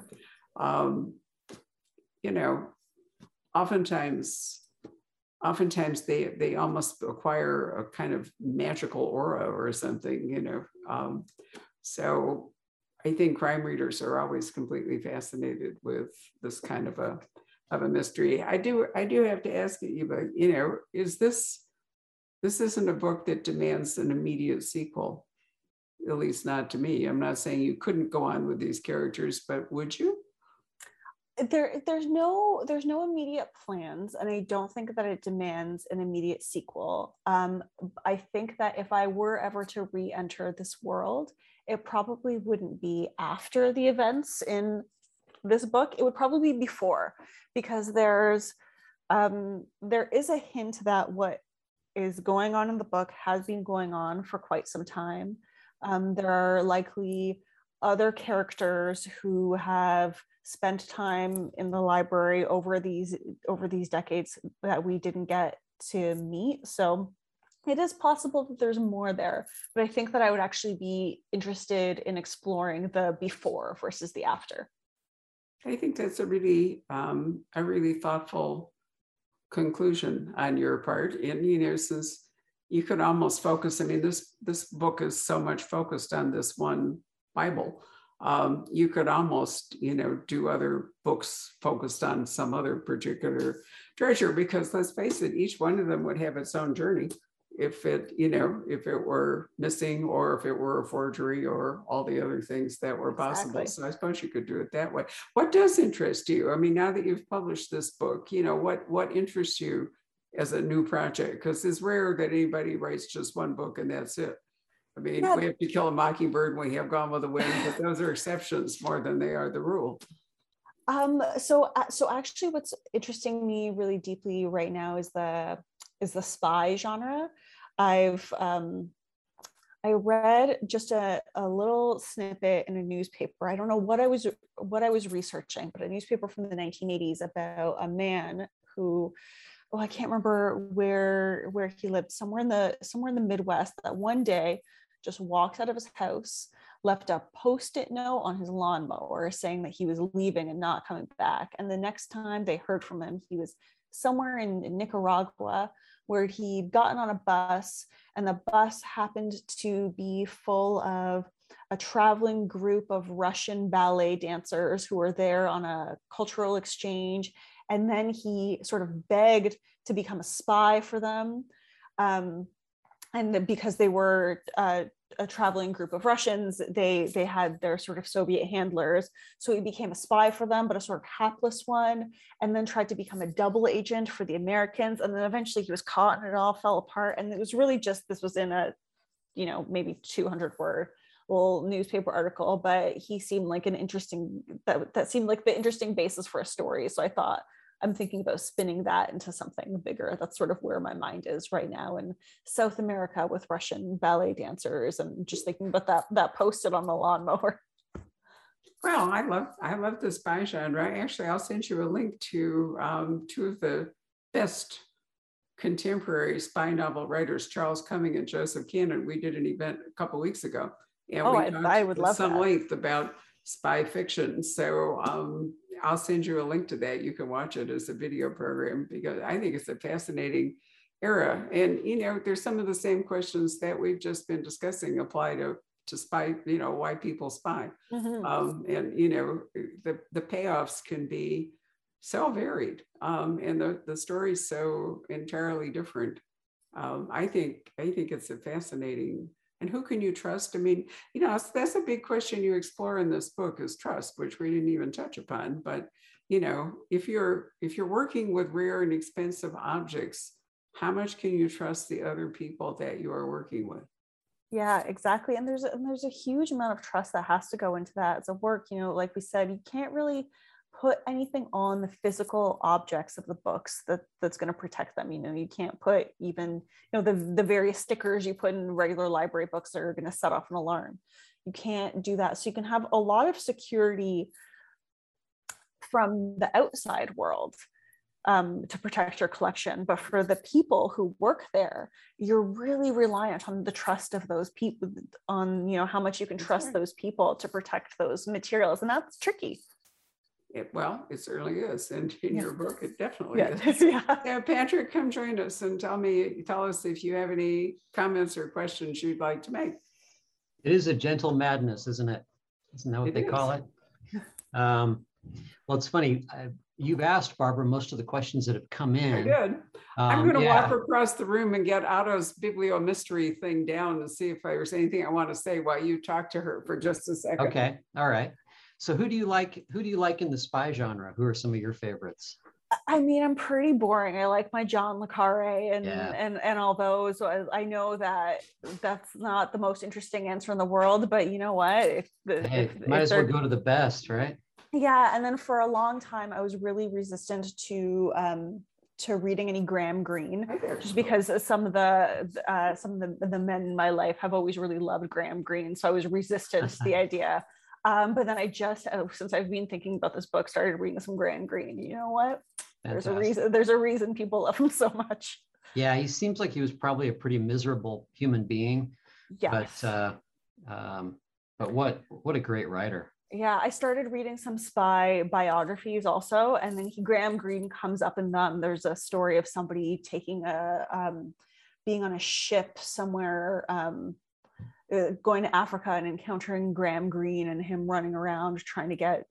Speaker 1: oftentimes they almost acquire a kind of magical aura or something, so I think crime readers are always completely fascinated with this kind of a mystery. I do have to ask you, but is this isn't a book that demands an immediate sequel, at least not to me. I'm not saying you couldn't go on with these characters, but would you?
Speaker 2: There's no immediate plans, and I don't think that it demands an immediate sequel. I think that if I were ever to re-enter this world, it probably wouldn't be after the events in this book. It would probably be before, because there is a hint that what is going on in the book has been going on for quite some time. There are likely other characters who have spent time in the library over these decades that we didn't get to meet. So it is possible that there's more there, but I think that I would actually be interested in exploring the before versus the after.
Speaker 1: I think that's a really thoughtful conclusion on your part. And, since you could almost focus, I mean, this book is so much focused on this one Bible. You could almost, do other books focused on some other particular treasure, because let's face it, each one of them would have its own journey. If it were missing, or if it were a forgery, or all the other things that were possible.
Speaker 2: Exactly.
Speaker 1: So I suppose you could do it that way. What does interest you? I mean, now that you've published this book, what interests you as a new project? Because it's rare that anybody writes just one book and that's it. I mean, We Have to Kill a Mockingbird, We Have Gone with the Wind, but those are exceptions more than they are the rule.
Speaker 2: So actually, what's interesting me really deeply right now is the spy genre. I read just a little snippet in a newspaper. I don't know what I was researching, but a newspaper from the 1980s about a man who, I can't remember where he lived, somewhere in the Midwest, that one day just walked out of his house, left a Post-it note on his lawnmower saying that he was leaving and not coming back. And the next time they heard from him, he was somewhere in Nicaragua, where he'd gotten on a bus, and the bus happened to be full of a traveling group of Russian ballet dancers who were there on a cultural exchange. And then he sort of begged to become a spy for them. And because they were a traveling group of Russians, they had their sort of Soviet handlers. So he became a spy for them, but a sort of hapless one, and then tried to become a double agent for the Americans. And then eventually he was caught and it all fell apart. And it was really just, this was in a, maybe 200 word little newspaper article, but he seemed like an interesting, that seemed like the interesting basis for a story. So I thought, I'm thinking about spinning that into something bigger. That's sort of where my mind is right now in South America with Russian ballet dancers, and just thinking about that posted on the lawnmower.
Speaker 1: Well, I love the spy genre. Actually, I'll send you a link to two of the best contemporary spy novel writers, Charles Cumming and Joseph Cannon. We did an event a couple of weeks ago, and
Speaker 2: I would love
Speaker 1: some
Speaker 2: that.
Speaker 1: length about spy fiction. So I'll send you a link to that. You can watch it as a video program, because I think it's a fascinating era. And, there's some of the same questions that we've just been discussing apply to spy, why people spy.
Speaker 2: Mm-hmm.
Speaker 1: And, the payoffs can be so varied, and the story's so entirely different. I think it's a fascinating. And who can you trust? I mean, that's a big question you explore in this book, is trust, which we didn't even touch upon. But, if you're working with rare and expensive objects, how much can you trust the other people that you are working with?
Speaker 2: Yeah, exactly. And there's a huge amount of trust that has to go into that as a work. Like we said, you can't really put anything on the physical objects of the books that's going to protect them. You can't put even, the various stickers you put in regular library books that are going to set off an alarm. You can't do that. So you can have a lot of security from the outside world to protect your collection. But for the people who work there, you're really reliant on the trust of those people, on, how much you can trust those people to protect those materials. And that's tricky.
Speaker 1: It certainly is. And in your book, it definitely
Speaker 2: is.
Speaker 1: Yeah, Patrick, come join us and tell us if you have any comments or questions you'd like to make.
Speaker 3: It is a gentle madness, isn't it? Isn't that what they call it? Well, it's funny. You've asked, Barbara, most of the questions that have come in.
Speaker 1: I did. I'm going to walk across the room and get Otto's bibliomystery thing down and see if there's anything I want to say while you talk to her for just a second.
Speaker 3: Okay. All right. So who do you like in the spy genre? Who are some of your favorites?
Speaker 2: I mean, I'm pretty boring. I like my John le Carré and all those. I know that that's not the most interesting answer in the world, but you know what?
Speaker 3: Might as well go to the best, right?
Speaker 2: Yeah. And then for a long time, I was really resistant to reading any Graham Greene, just because some of the men in my life have always really loved Graham Greene. So I was resistant to the idea. But then I just, since I've been thinking about this book, started reading some Graham Greene. You know what?
Speaker 3: Fantastic.
Speaker 2: There's a reason people love him so much.
Speaker 3: Yeah, he seems like he was probably a pretty miserable human being.
Speaker 2: Yes.
Speaker 3: But what a great writer.
Speaker 2: Yeah, I started reading some spy biographies also, and then Graham Greene comes up in them. There's a story of somebody taking being on a ship somewhere, going to Africa and encountering Graham Greene and him running around trying to get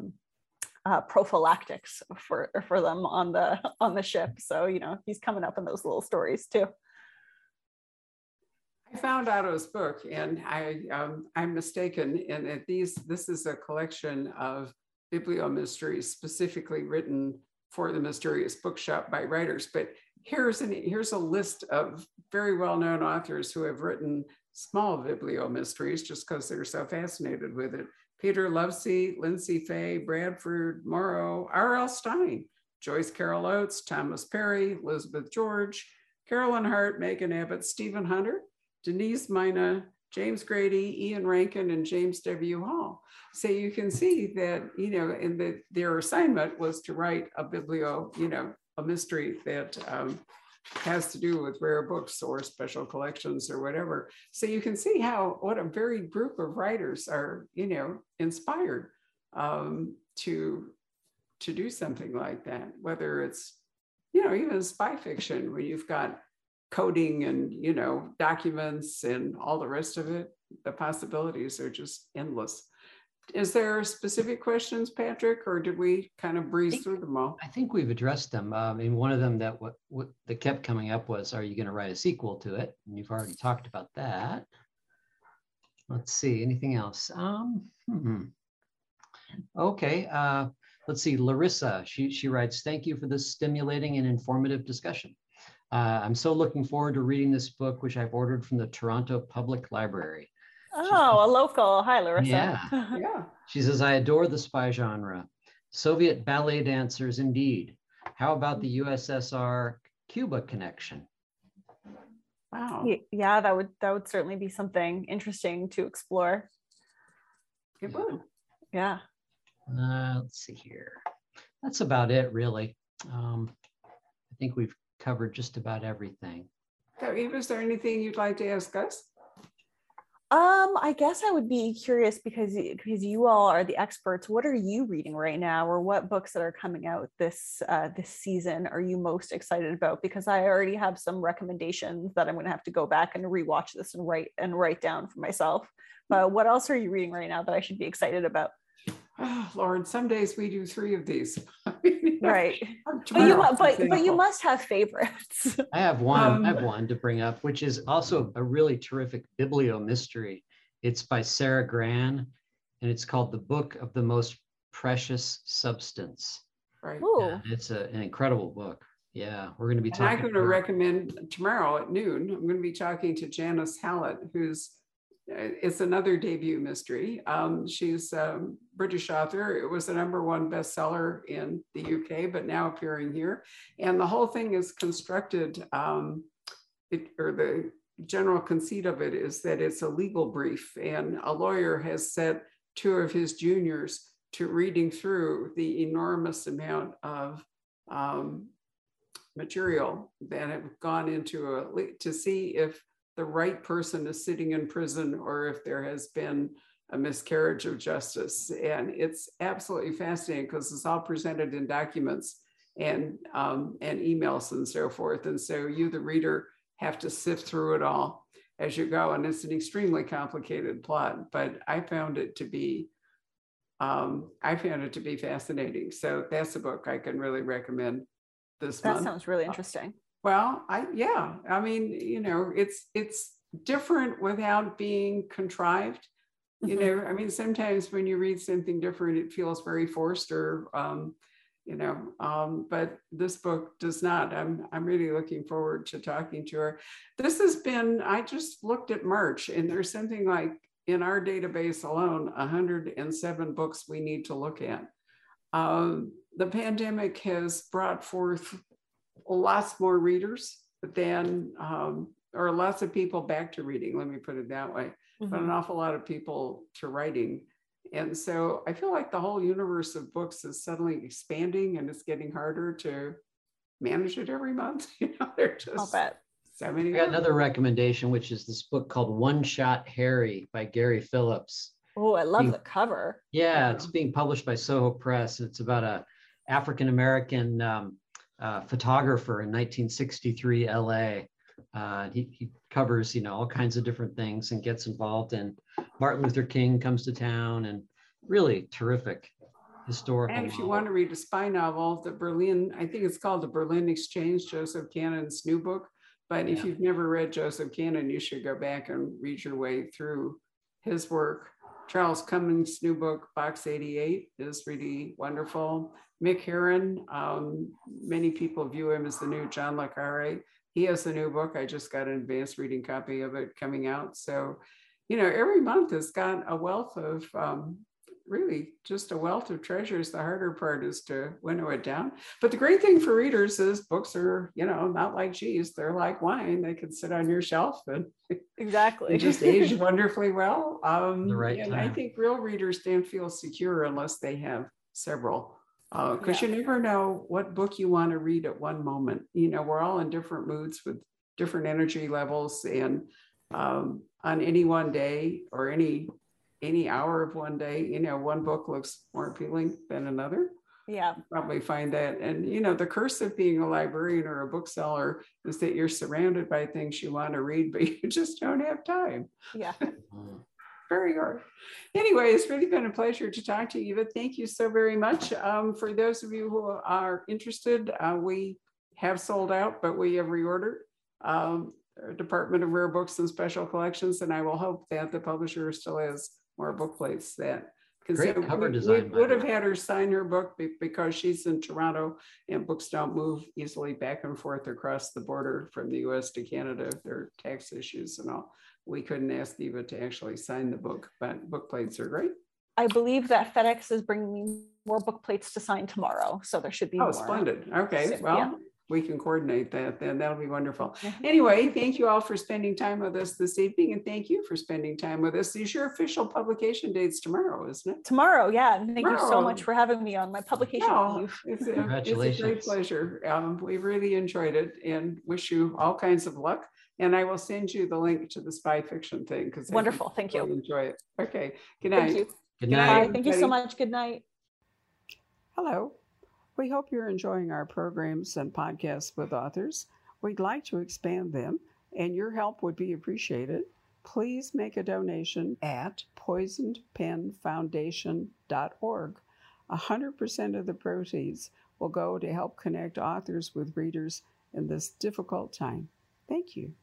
Speaker 2: prophylactics for them on the ship. So he's coming up in those little stories too.
Speaker 1: I found Otto's book, and I'm mistaken in that this is a collection of bibliomysteries specifically written for the Mysterious Bookshop by writers. But here's a list of very well-known authors who have written small bibliomysteries just because they're so fascinated with it. Peter Lovesey, Lindsay Fay, Bradford Morrow, R.L. Stein, Joyce Carol Oates, Thomas Perry, Elizabeth George, Carolyn Hart, Megan Abbott, Stephen Hunter, Denise Mina, James Grady, Ian Rankin, and James W. Hall. So you can see that, their assignment was to write a mystery that has to do with rare books or special collections or whatever. So you can see what a varied group of writers are, inspired to do something like that, whether it's, even spy fiction, where you've got coding and, documents and all the rest of it. The possibilities are just endless. Is there specific questions, Patrick, or did we kind of breeze through them all?
Speaker 3: I think we've addressed them. And one of them that that kept coming up was, are you going to write a sequel to it? And you've already talked about that. Let's see, anything else? Okay, let's see, Larissa, she writes, thank you for this stimulating and informative discussion. I'm so looking forward to reading this book, which I've ordered from the Toronto Public Library.
Speaker 2: Oh, a local. Hi, Larissa.
Speaker 3: Yeah.
Speaker 1: Yeah.
Speaker 3: She says, I adore the spy genre. Soviet ballet dancers, indeed. How about the USSR Cuba connection?
Speaker 1: Wow.
Speaker 2: Yeah, that would certainly be something interesting to explore.
Speaker 1: It would.
Speaker 2: Yeah.
Speaker 3: Let's see here. That's about it, really. I think we've covered just about everything.
Speaker 1: So, Eva, is there anything you'd like to ask us?
Speaker 2: I guess I would be curious because you all are the experts. What are you reading right now, or what books that are coming out this season are you most excited about? Because I already have some recommendations that I'm going to have to go back and rewatch this and write down for myself. But what else are you reading right now that I should be excited about?
Speaker 1: Oh, Lord, some days we do 3 of these.
Speaker 2: Right.
Speaker 1: But
Speaker 2: you must have favorites.
Speaker 3: I have one to bring up, which is also a really terrific biblio mystery. It's by Sarah Gran, and it's called The Book of the Most Precious Substance.
Speaker 1: Right.
Speaker 3: It's an incredible book. Yeah, we're going to be talking.
Speaker 1: I'm going to recommend tomorrow at noon. I'm going to be talking to Janice Hallett, who's it's another debut mystery. She's a British author. It was the #1 bestseller in the UK, but now appearing here. And the whole thing is constructed, the general conceit of it is that it's a legal brief, and a lawyer has set 2 of his juniors to reading through the enormous amount of material that have gone into to see if the right person is sitting in prison or if there has been a miscarriage of justice. And it's absolutely fascinating because it's all presented in documents and emails and so forth. And so you, the reader, have to sift through it all as you go. And it's an extremely complicated plot, but I found it to be fascinating. So that's a book I can really recommend this month.
Speaker 2: That sounds really interesting.
Speaker 1: Well, I mean, it's different without being contrived. I mean, sometimes when you read something different, it feels very forced or, but this book does not. I'm really looking forward to talking to her. This has been, I just looked at March, and there's something like in our database alone, 107 books we need to look at. The pandemic has brought forth lots more readers than, or lots of people back to reading, let me put it that way, but an awful lot of people to writing. And so I feel like the whole universe of books is suddenly expanding, and it's getting harder to manage it every month. They're just
Speaker 2: I'll bet.
Speaker 1: So many.
Speaker 3: I got another recommendation, which is this book called One Shot Harry by Gary Phillips.
Speaker 2: Oh, I love the cover.
Speaker 3: Yeah, it's being published by Soho Press. It's about a African-American photographer in 1963 LA. He covers, all kinds of different things and gets involved. And Martin Luther King comes to town, and really terrific historical.
Speaker 1: And if you want to read a spy novel, I think it's called The Berlin Exchange, Joseph Cannon's new book. But if you've never read Joseph Cannon, you should go back and read your way through his work. Charles Cummings' new book, Box 88, is really wonderful. Mick Herron, many people view him as the new John le Carré. He has a new book. I just got an advanced reading copy of it coming out. So, every month has got a wealth of, really just a wealth of treasures. The harder part is to winnow it down. But the great thing for readers is books are, not like cheese. They're like wine. They can sit on your shelf and
Speaker 2: exactly
Speaker 1: just age wonderfully well.
Speaker 3: The right
Speaker 1: and
Speaker 3: time.
Speaker 1: I think real readers don't feel secure unless they have several. Because you never know what book you want to read at one moment. We're all in different moods with different energy levels, and on any one day or any hour of one day, one book looks more appealing than another.
Speaker 2: Yeah,
Speaker 1: you probably find that. And the curse of being a librarian or a bookseller is that you're surrounded by things you want to read, but you just don't have time.
Speaker 2: Yeah.
Speaker 1: very hard. Anyway, it's really been a pleasure to talk to you, Eva. Thank you so very much. For those of you who are interested, we have sold out, but we have reordered. Department of Rare Books and Special Collections, and I will hope that the publisher still has more book plates that
Speaker 3: Great cover design.
Speaker 1: We would have had her sign her book because she's in Toronto and books don't move easily back and forth across the border from the US to Canada. There are tax issues and all. We couldn't ask Eva to actually sign the book, but book plates are great.
Speaker 2: I believe that FedEx is bringing me more book plates to sign tomorrow. So there should be more.
Speaker 1: Oh, splendid. Okay,
Speaker 2: soon.
Speaker 1: well.
Speaker 2: Yeah.
Speaker 1: We can coordinate that, then that'll be wonderful.
Speaker 2: Mhm.
Speaker 1: Anyway, thank you all for spending time with us this evening, and thank you for spending time with us. These are your official publication dates tomorrow, isn't it?
Speaker 2: Tomorrow, yeah. And thank you so
Speaker 1: Tomorrow.
Speaker 2: much for having me on my publication
Speaker 1: No,
Speaker 2: eve.
Speaker 1: it's a
Speaker 3: Congratulations.
Speaker 1: great pleasure. We really enjoyed it and wish you all kinds of luck. And I will send you the link to the spy fiction thing because
Speaker 2: Wonderful. Thank you.
Speaker 1: Enjoy it. Okay. Good night.
Speaker 2: Thank you.
Speaker 3: Good
Speaker 1: Good
Speaker 3: night.
Speaker 1: night.
Speaker 2: Bye. Thank you so
Speaker 1: everybody.
Speaker 2: much. Good night.
Speaker 1: Hello. We hope you're enjoying our programs and podcasts with authors. We'd like to expand them, and your help would be appreciated. Please make a donation at poisonedpenfoundation.org. 100% of the proceeds will go to help connect authors with readers in this difficult time. Thank you.